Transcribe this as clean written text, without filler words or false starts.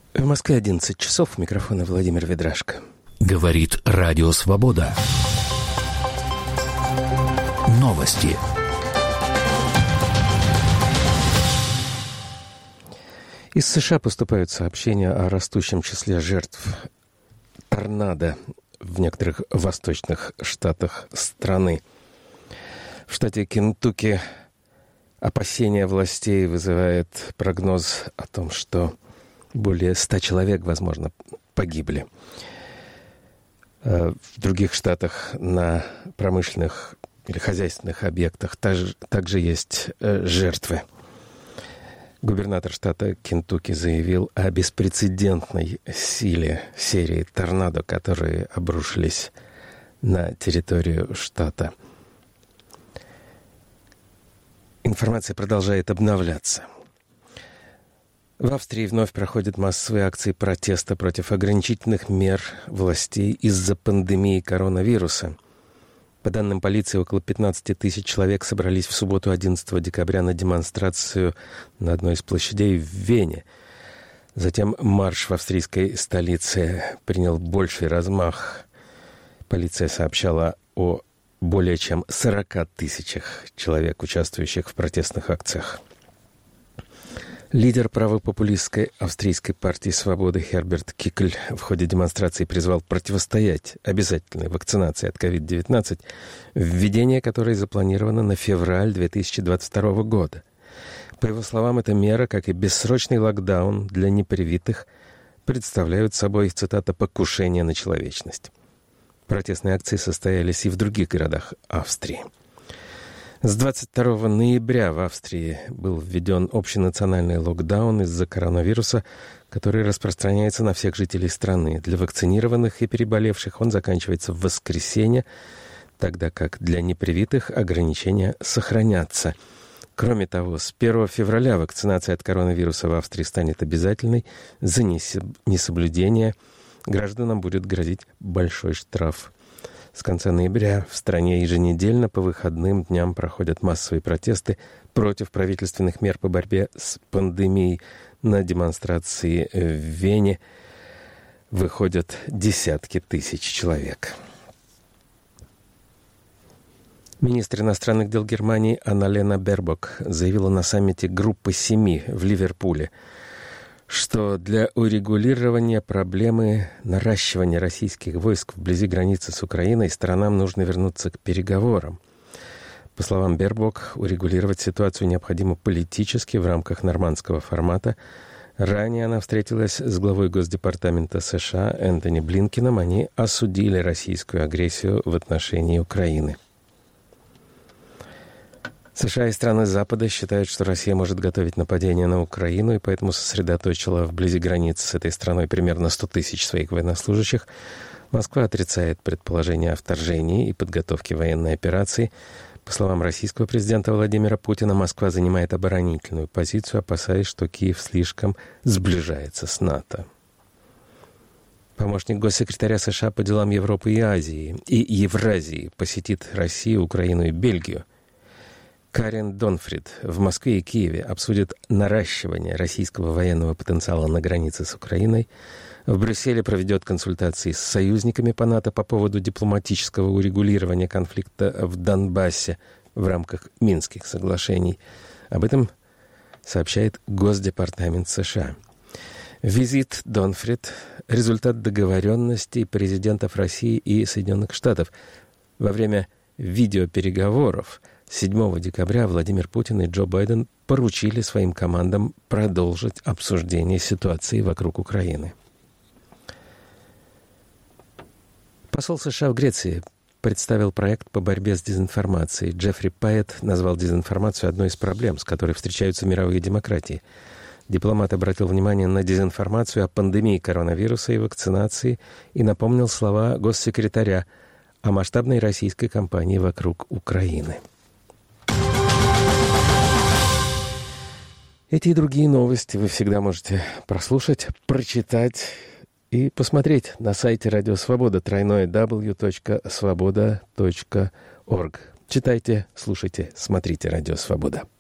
В Москве 11 часов. У микрофона Владимир Ведрашко. Говорит Радио Свобода. Новости. Из США поступают сообщения о растущем числе жертв торнадо в некоторых восточных штатах страны. В штате Кентукки опасения властей вызывает прогноз о том, что более 100 человек, возможно, погибли. В других штатах на промышленных или хозяйственных объектах также есть жертвы. Губернатор штата Кентукки заявил о беспрецедентной силе серии торнадо, которые обрушились на территорию штата. Информация продолжает обновляться. В Австрии вновь проходят массовые акции протеста против ограничительных мер властей из-за пандемии коронавируса. По данным полиции, около 15 тысяч человек собрались в субботу 11 декабря на демонстрацию на одной из площадей в Вене. Затем марш в австрийской столице принял больший размах. Полиция сообщала о более чем 40 тысячах человек, участвующих в протестных акциях. Лидер правопопулистской австрийской партии «Свободы» Херберт Кикль в ходе демонстрации призвал противостоять обязательной вакцинации от COVID-19, введение которой запланировано на февраль 2022 года. По его словам, эта мера, как и бессрочный локдаун для непривитых, представляют собой, цитата, «покушение на человечность». Протестные акции состоялись и в других городах Австрии. С 22 ноября в Австрии был введен общенациональный локдаун из-за коронавируса, который распространяется на всех жителей страны. Для вакцинированных и переболевших он заканчивается в воскресенье, тогда как для непривитых ограничения сохранятся. Кроме того, с 1 февраля вакцинация от коронавируса в Австрии станет обязательной. За несоблюдение гражданам будет грозить большой штраф. С конца ноября в стране еженедельно по выходным дням проходят массовые протесты против правительственных мер по борьбе с пандемией. На демонстрации в Вене выходят десятки тысяч человек. Министр иностранных дел Германии Анна-Лена Бербок заявила на саммите Группы 7 в Ливерпуле, что для урегулирования проблемы наращивания российских войск вблизи границы с Украиной сторонам нужно вернуться к переговорам. По словам Бербок, урегулировать ситуацию необходимо политически в рамках нормандского формата. Ранее она встретилась с главой Госдепартамента США Энтони Блинкеном. Они осудили российскую агрессию в отношении Украины. США и страны Запада считают, что Россия может готовить нападение на Украину, и поэтому сосредоточила вблизи границы с этой страной примерно 100 тысяч своих военнослужащих. Москва отрицает предположения о вторжении и подготовке военной операции. По словам российского президента Владимира Путина, Москва занимает оборонительную позицию, опасаясь, что Киев слишком сближается с НАТО. Помощник госсекретаря США по делам Европы и Азии и Евразии посетит Россию, Украину и Бельгию. Карен Донфрид в Москве и Киеве обсудит наращивание российского военного потенциала на границе с Украиной. В Брюсселе проведет консультации с союзниками по НАТО по поводу дипломатического урегулирования конфликта в Донбассе в рамках Минских соглашений. Об этом сообщает Госдепартамент США. Визит Донфрид – результат договоренностей президентов России и Соединенных Штатов. Во время видеопереговоров 7 декабря Владимир Путин и Джо Байден поручили своим командам продолжить обсуждение ситуации вокруг Украины. Посол США в Греции представил проект по борьбе с дезинформацией. Джеффри Пайет назвал дезинформацию одной из проблем, с которой встречаются мировые демократии. Дипломат обратил внимание на дезинформацию о пандемии коронавируса и вакцинации и напомнил слова госсекретаря о масштабной российской кампании вокруг Украины. Эти и другие новости вы всегда можете прослушать, прочитать и посмотреть на сайте Радио Свобода www.svoboda.org. Читайте, слушайте, смотрите Радио Свобода.